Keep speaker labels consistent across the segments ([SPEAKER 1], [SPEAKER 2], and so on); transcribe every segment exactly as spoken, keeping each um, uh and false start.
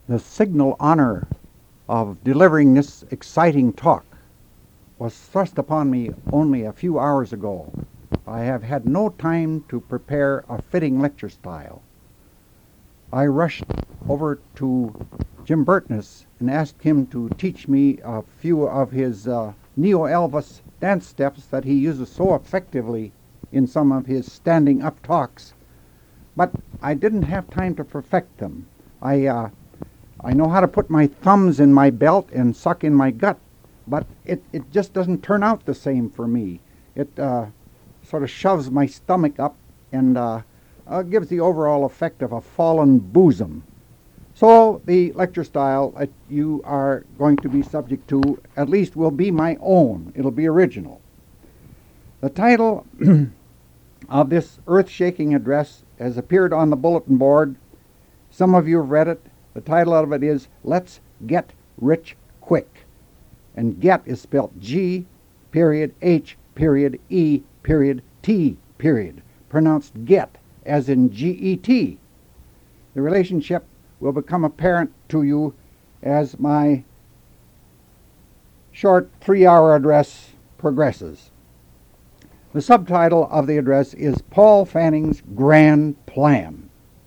[SPEAKER 1] The signal honor of delivering this exciting talk was thrust upon me only a few hours ago. I have had no time to prepare a fitting lecture style. I rushed over to Jim Burtness and asked him to teach me a few of his uh, Neo-Elvis dance steps that he uses so effectively in some of his standing up talks. But I didn't have time to perfect them. I uh, I know how to put my thumbs in my belt and suck in my gut, but it, it just doesn't turn out the same for me. It uh, sort of shoves my stomach up and uh, uh, gives the overall effect of a fallen bosom. So the lecture style that you are going to be subject to at least will be my own. It'll be original. The title of this earth-shaking address has appeared on the bulletin board. Some of you have read it. The title of it is Let's Get Rich Quick. And get is spelled G period H period E period T period, pronounced get as in G E T. The relationship will become apparent to you as my short three-hour address progresses. The subtitle of the address is Paul Fanning's Grand Plan.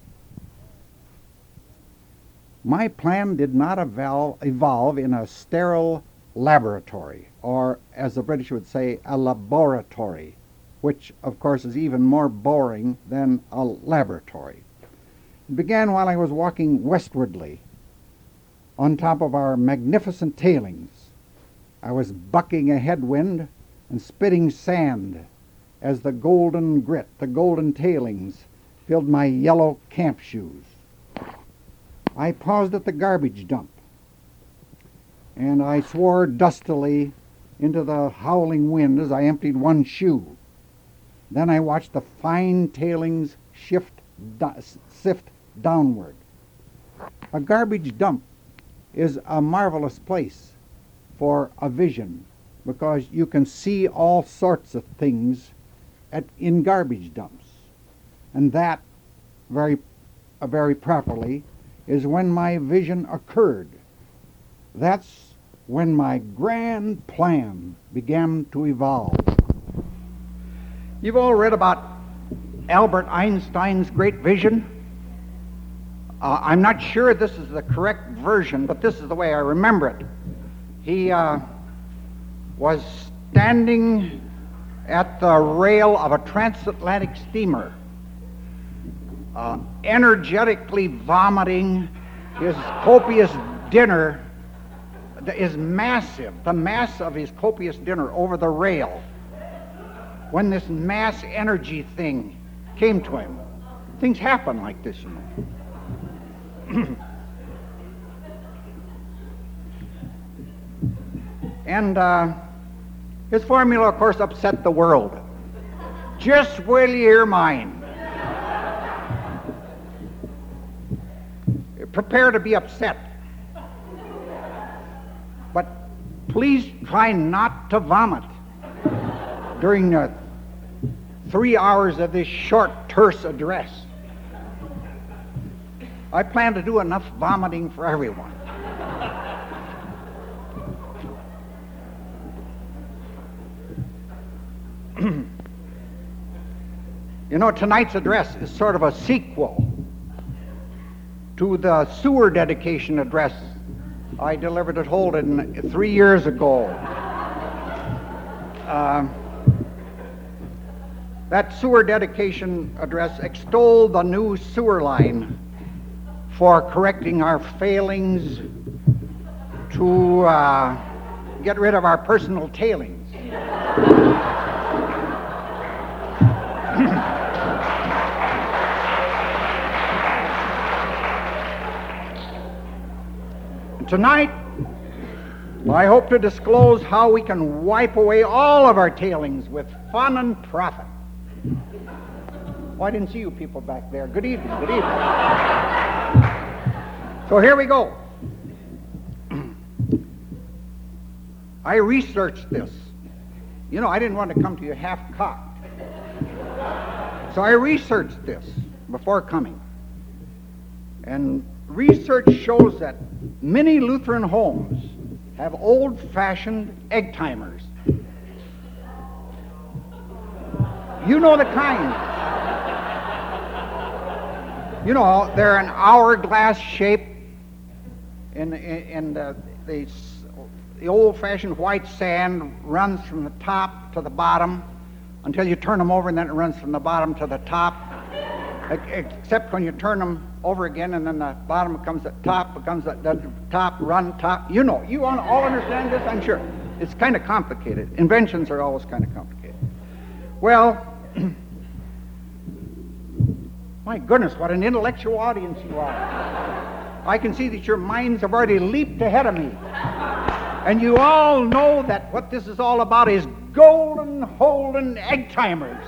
[SPEAKER 1] My plan did not evolve, evolve in a sterile laboratory, or as the British would say, a laboratory, which of course is even more boring than a laboratory. It began while I was walking westwardly on top of our magnificent tailings. I was bucking a headwind and spitting sand as the golden grit, the golden tailings, filled my yellow camp shoes. I paused at the garbage dump, and I swore dustily into the howling wind as I emptied one shoe. Then I watched the fine tailings shift, do- sift downward. A garbage dump is a marvelous place for a vision because you can see all sorts of things at, in garbage dumps. And that, very, uh, very properly, is when my vision occurred. That's when my grand plan began to evolve. You've all read about Albert Einstein's great vision. Uh, I'm not sure this is the correct version, but this is the way I remember it. He uh, was standing at the rail of a transatlantic steamer, uh, energetically vomiting his copious dinner, is massive, the mass of his copious dinner over the rail, when this mass energy thing came to him. Things happen like this, you know. And uh, his formula, of course, upset the world. Just will you hear mine? Prepare to be upset. But please try not to vomit during the three hours of this short, terse address. I plan to do enough vomiting for everyone. You know, tonight's address is sort of a sequel to the sewer dedication address I delivered at Holden three years ago. Uh, that sewer dedication address extolled the new sewer line for correcting our failings to uh, get rid of our personal tailings. Tonight, I hope to disclose how we can wipe away all of our tailings with fun and profit. Oh, I didn't see you people back there. Good evening, good evening. So here we go. I researched this. You know, I didn't want to come to you half-cocked. So I researched this before coming. And research shows that many Lutheran homes have old-fashioned egg timers. You know the kind. You know, they're an hourglass shape, and, and uh, the, the old-fashioned white sand runs from the top to the bottom until you turn them over, and then it runs from the bottom to the top, except when you turn them over again, and then the bottom becomes the top, becomes the, the top, run, top. You know, you all understand this, I'm sure. It's kind of complicated. Inventions are always kind of complicated. Well, my goodness, what an intellectual audience you are. I can see that your minds have already leaped ahead of me. And you all know that what this is all about is golden Holden egg timers.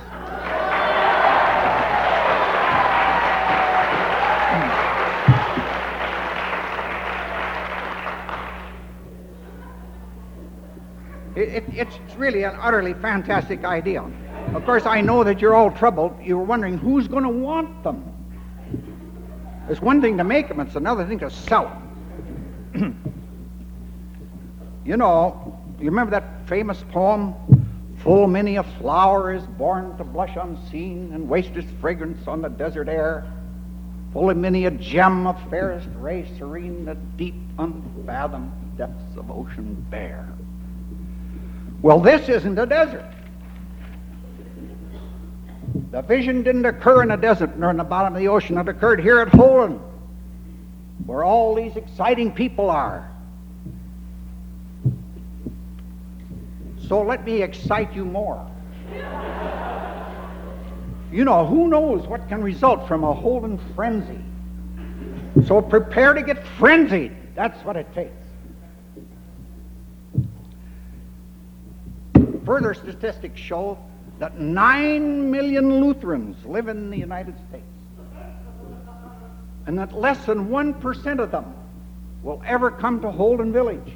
[SPEAKER 1] It, it, it's really an utterly fantastic idea. Of course, I know that you're all troubled. You're wondering who's going to want them. It's one thing to make them, it's another thing to sell them. You know, you remember that famous poem, "Full many a flower is born to blush unseen and waste its fragrance on the desert air. Full many a gem of fairest ray serene the deep unfathomed depths of ocean bear." Well, this isn't a desert. The vision didn't occur in a desert nor in the bottom of the ocean. It occurred here at Holden, where all these exciting people are. So let me excite you more. You know, who knows what can result from a Holden frenzy? So prepare to get frenzied. That's what it takes. Further statistics show that nine million Lutherans live in the United States, and that less than one percent of them will ever come to Holden Village.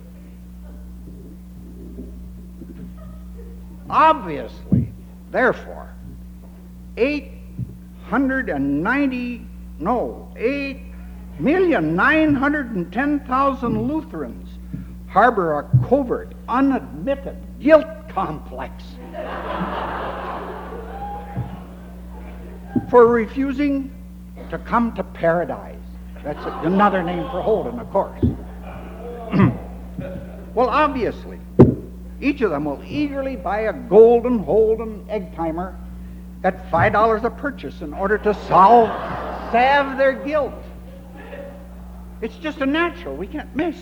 [SPEAKER 1] Obviously, therefore, eight hundred ninety, no, eight million nine hundred ten thousand Lutherans harbor a covert, unadmitted guilt complex for refusing to come to paradise. That's another name for Holden, of course. Well, obviously, each of them will eagerly buy a golden Holden egg timer at five dollars a purchase in order to solve, salve their guilt. It's just a natural. We can't miss.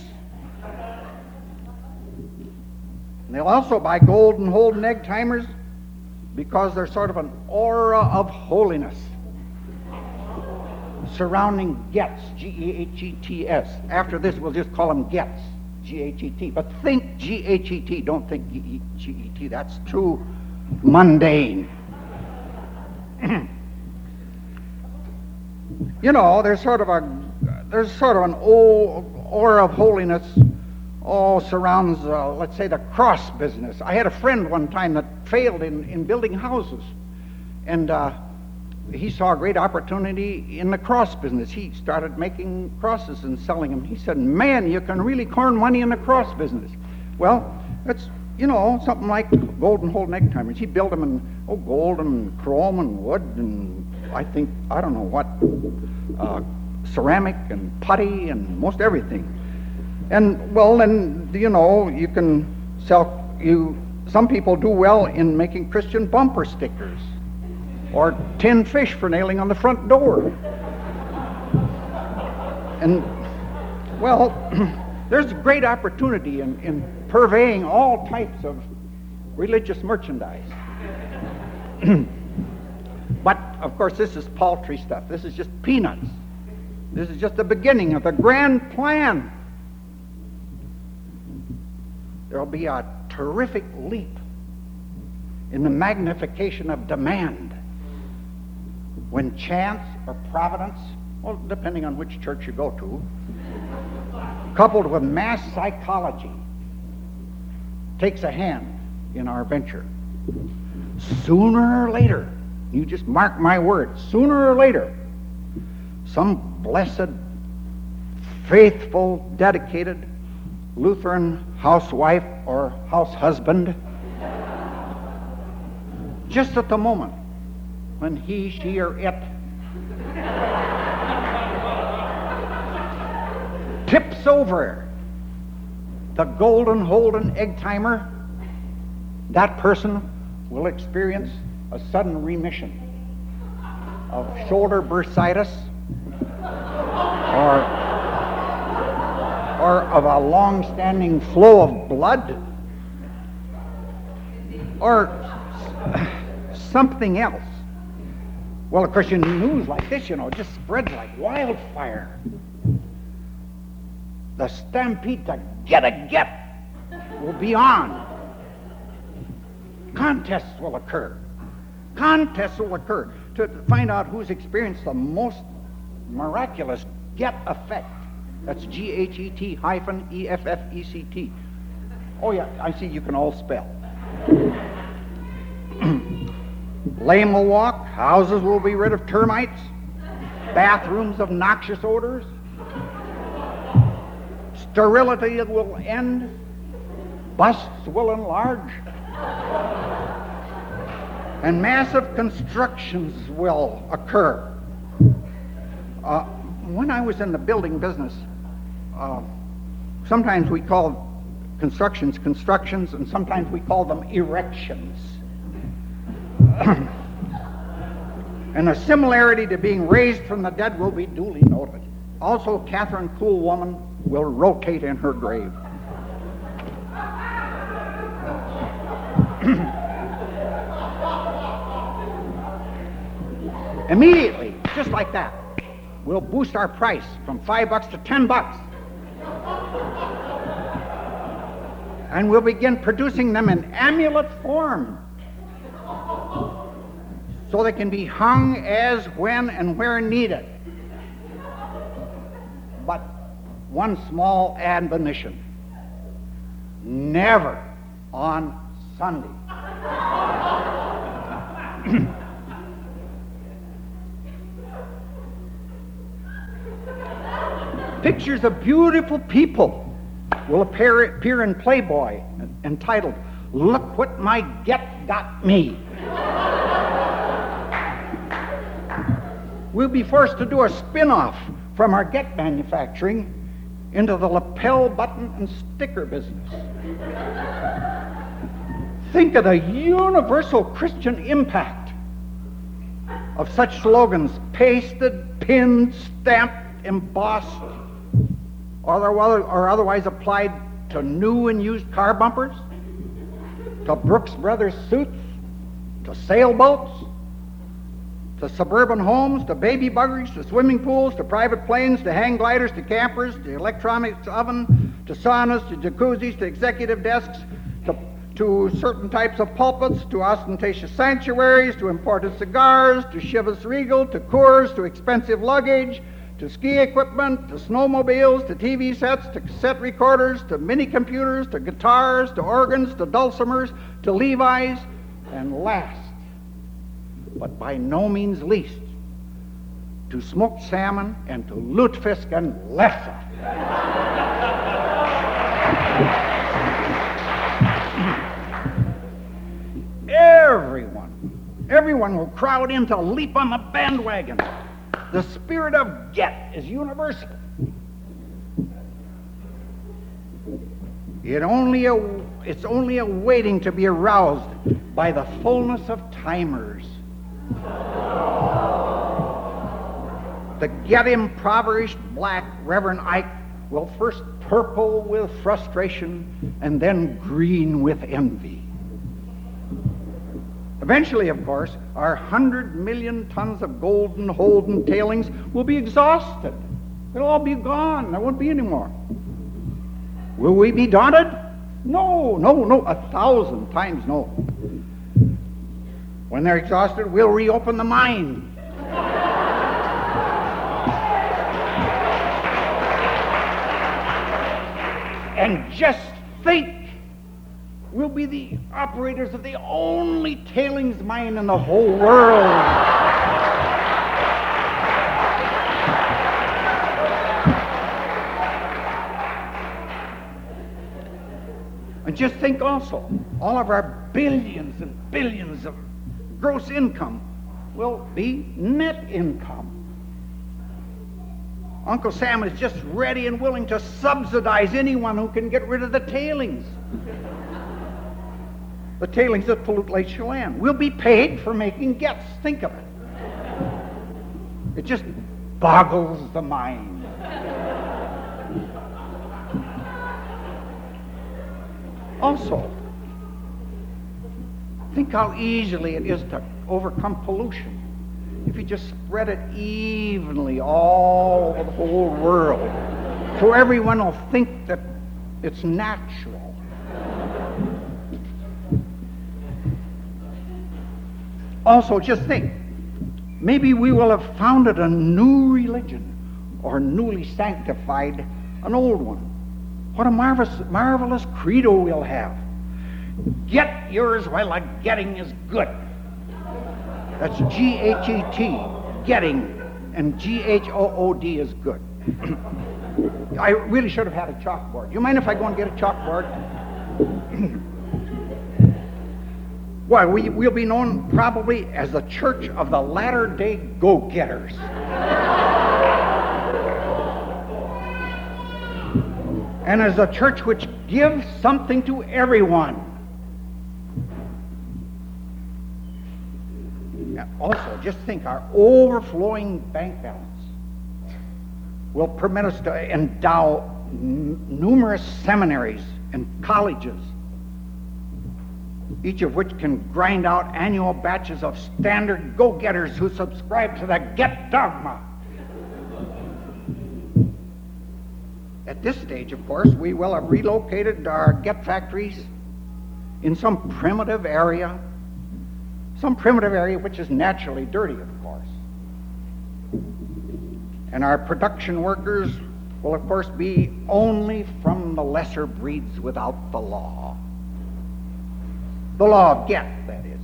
[SPEAKER 1] And they'll also buy golden Holden egg timers because they're sort of an aura of holiness surrounding Getz, G E H E T S. After this, we'll just call them Getz, G H E T. But think G H E T, don't think G E T. That's too mundane. You know, there's sort of a there's sort of an old aura of holiness all surrounds, uh, let's say, the cross business. I had a friend one time that failed in, in building houses, and uh, he saw a great opportunity in the cross business. He started making crosses and selling them. He said, "Man, you can really corn money in the cross business." Well, that's, you know, something like golden Holden egg timers. He built them in, oh, gold and chrome and wood and I think, I don't know what, uh, ceramic and putty and most everything. And, well, then, you know, you can sell, you, some people do well in making Christian bumper stickers or tin fish for nailing on the front door. And, well, there's a great opportunity in, in purveying all types of religious merchandise. But, of course, this is paltry stuff. This is just peanuts. This is just the beginning of the grand plan. There will be a terrific leap in the magnification of demand when chance or providence, well, depending on which church you go to, coupled with mass psychology, takes a hand in our venture. Sooner or later, you just mark my words, sooner or later, some blessed faithful, dedicated Lutheran housewife or house husband, just at the moment when he, she, or it tips over the Golden Holden egg timer, that person will experience a sudden remission of shoulder bursitis or, or of a long-standing flow of blood or something else. Well, of course, in news like this, you know, it just spreads like wildfire. The stampede to get a get will be on. Contests will occur. Contests will occur to find out who's experienced the most miraculous get effect. That's G H E T hyphen E F F E C T. Oh yeah, I see you can all spell. Lame will walk, houses will be rid of termites, bathrooms of noxious odors, sterility will end, busts will enlarge, and massive constructions will occur. Uh, when I was in the building business, uh, sometimes we call constructions constructions, and sometimes we call them erections. And a similarity to being raised from the dead will be duly noted. Also, Catherine Coolwoman will rotate in her grave. Immediately, just like that, we'll boost our price from five bucks to ten bucks. And we'll begin producing them in amulet form, so they can be hung as, when, and where needed. But one small admonition: never on Sunday. Pictures of beautiful people will appear, appear in Playboy entitled, "Look What My Get Got Me." We'll be forced to do a spin-off from our get manufacturing into the lapel button and sticker business. Think of the universal Christian impact of such slogans: pasted, pinned, stamped, embossed, or, or otherwise applied to new and used car bumpers, to Brooks Brothers suits, to sailboats, to suburban homes, to baby buggies, to swimming pools, to private planes, to hang gliders, to campers, to electronics oven, to saunas, to jacuzzis, to executive desks, to, to certain types of pulpits, to ostentatious sanctuaries, to imported cigars, to Chivas Regal, to Coors, to expensive luggage, to ski equipment, to snowmobiles, to T V sets, to cassette recorders, to mini computers, to guitars, to organs, to dulcimers, to Levi's, and last, but by no means least, to smoked salmon and to lutefisk and lefse. Everyone, everyone will crowd in to leap on the bandwagon. The spirit of get is universal. It only a, it's only awaiting to be aroused by the fullness of timers. The get impoverished black Reverend Ike will first purple with frustration and then green with envy. Eventually, of course, our hundred million tons of Golden Holden tailings will be exhausted. It'll all be gone. There won't be any more. Will we be daunted? No, no, no, a thousand times no. When they're exhausted, we'll reopen the mine. And just think, we'll be the operators of the only tailings mine in the whole world. just think also, all of our billions and billions of gross income will be net income. Uncle Sam is just ready and willing to subsidize anyone who can get rid of the tailings. The tailings that pollute Lake Chelan. We'll be paid for making gets. Think of it. It just boggles the mind. Also, think how easily it is to overcome pollution if you just spread it evenly all over the whole world, so everyone will think that it's natural. Also, just think, maybe we will have founded a new religion or newly sanctified an old one. What a marvelous, marvelous credo we'll have. Get yours while the getting is good. That's G H E T, getting, and G H O O D is good. I really should have had a chalkboard. Do you mind if I go and get a chalkboard? Well, we, we'll be known probably as the Church of the Latter-day Go-Getters. And as a church which gives something to everyone. Also, just think, our overflowing bank balance will permit us to endow n- numerous seminaries and colleges, each of which can grind out annual batches of standard go-getters who subscribe to the Get dogma. At this stage, of course, we will have relocated our Get factories in some primitive area, some primitive area which is naturally dirty, of course. And our production workers will, of course, be only from the lesser breeds without the law. The law of Get, that is.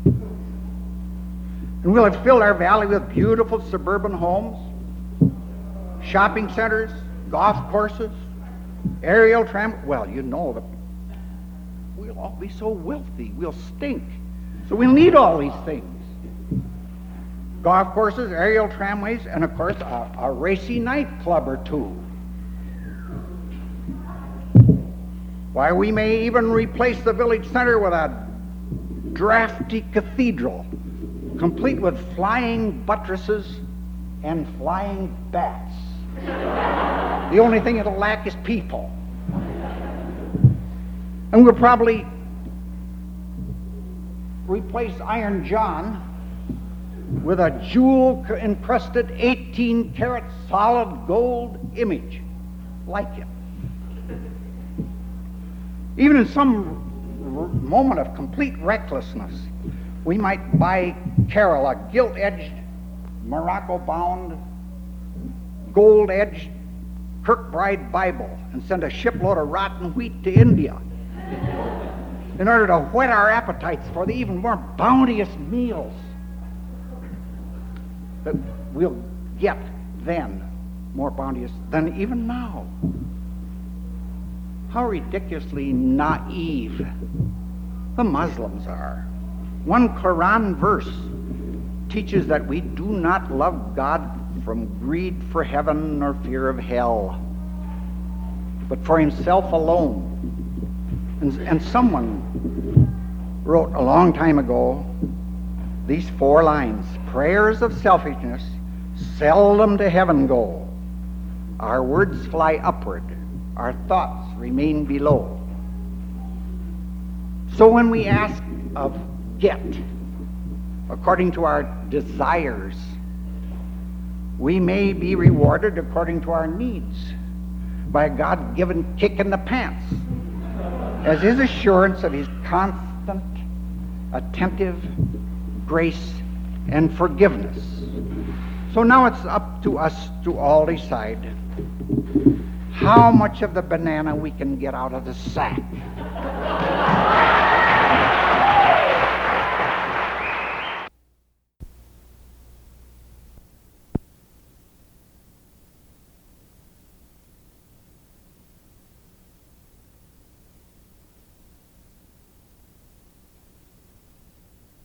[SPEAKER 1] And we'll have filled our valley with beautiful suburban homes, shopping centers, golf courses, aerial tram. Well, you know that we'll all be so wealthy, we'll stink. So we'll need all these things. Golf courses, aerial tramways, and of course a, a racy nightclub or two. Why, we may even replace the village center with a drafty cathedral, complete with flying buttresses and flying bats. The only thing it'll lack is people. And we'll probably replace Iron John with a jewel-encrusted eighteen karat solid gold image like it. Even in some r- moment of complete recklessness, we might buy Carol a gilt-edged, Morocco-bound, gold-edged Kirkbride Bible and send a shipload of rotten wheat to India in order to whet our appetites for the even more bounteous meals that we'll get then, more bounteous than even now. How ridiculously naive the Muslims are. One Quran verse teaches that we do not love God from greed for heaven or fear of hell, but for himself alone. And, and someone wrote a long time ago these four lines: prayers of selfishness seldom to heaven go. Our words fly upward, our thoughts remain below. So when we ask of get, according to our desires, we may be rewarded according to our needs by a God-given kick in the pants, as his assurance of his constant, attentive grace and forgiveness. So now it's up to us to all decide how much of the banana we can get out of the sack.